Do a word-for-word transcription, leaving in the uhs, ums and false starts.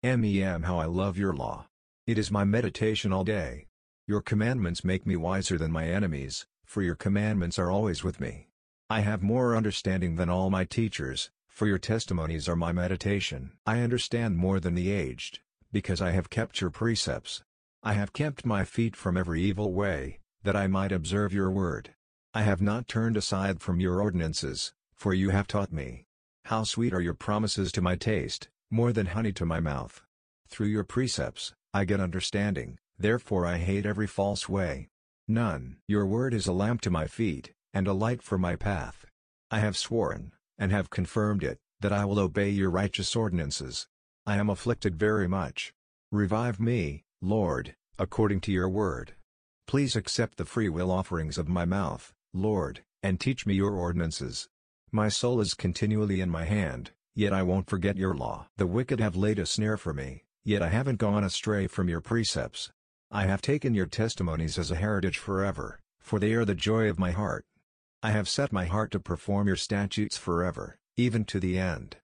Mem how I love your law. It is my meditation all day. Your commandments make me wiser than my enemies, for your commandments are always with me. I have more understanding than all my teachers, for your testimonies are my meditation. I understand more than the aged, because I have kept your precepts. I have kept my feet from every evil way, that I might observe your word. I have not turned aside from your ordinances, for you have taught me. How sweet are your promises to my taste, more than honey to my mouth. Through your precepts, I get understanding, therefore I hate every false way. None. Your word is a lamp to my feet, and a light for my path. I have sworn, and have confirmed it, that I will obey your righteous ordinances. I am afflicted very much. Revive me, Lord, according to your word. Please accept the freewill offerings of my mouth, Lord, and teach me your ordinances. My soul is continually in my hand, yet I won't forget your law. The wicked have laid a snare for me, yet I haven't gone astray from your precepts. I have taken your testimonies as a heritage forever, for they are the joy of my heart. I have set my heart to perform your statutes forever, even to the end.